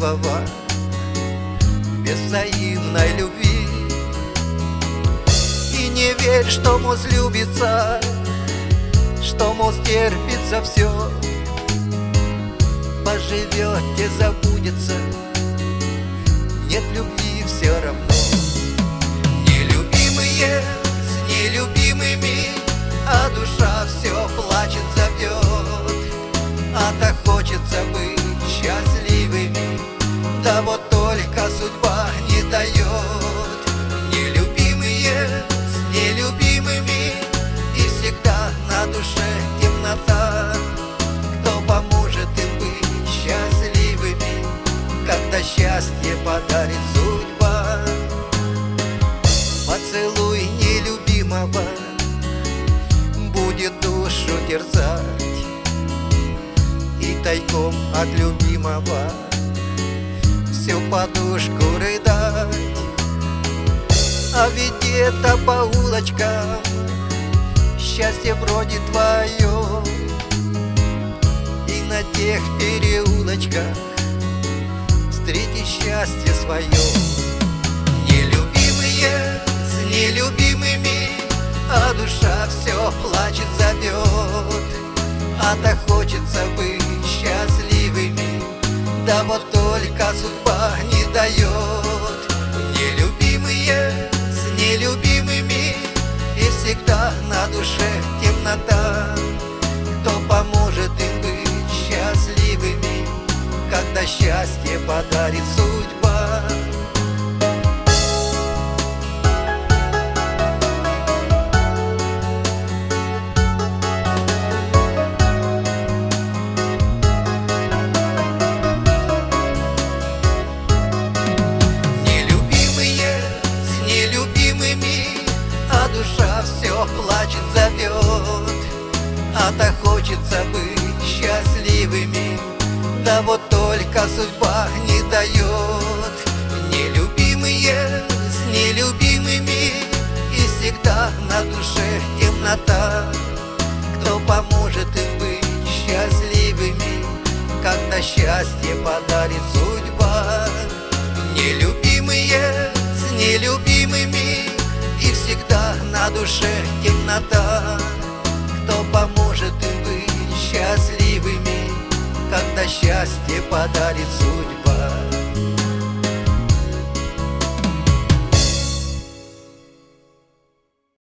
счастливого без взаимной любви. И не верь, что мост любится, что мост терпится все. Поживете, забудется, нет любви все равно. Нелюбимые с нелюбимыми, а душа все плачет, зовет. А-то хочется быть счастливыми, да вот только судьба не дает. Нелюбимые с нелюбимыми, и всегда на душе темнота. Кто поможет им быть счастливыми, когда счастье подарит судьба? Поцелуй нелюбимого будет душу терзать, и тайком от любимого всю подушку рыдать. А ведь где-то по улочкам счастье бродит твое, и на тех переулочках встретишь счастье свое. Нелюбимые с нелюбимыми, а душа все плачет, зовет. А-то хочется быть счастливыми, да вот только судьба не дает. Нелюбимые с нелюбимыми, и всегда на душе темнота. Кто поможет им быть счастливыми, когда счастье подарит судьба? Душа все плачет, зовет. А-то хочется быть счастливыми, да вот только судьба не дает. Нелюбимые с нелюбимыми, и всегда на душе темнота. Кто поможет им быть счастливыми, когда счастье подарит судьба? Нелюбимые с нелюбимыми, и всегда на душе темнота. Кто поможет им быть счастливыми, когда счастье подарит судьба?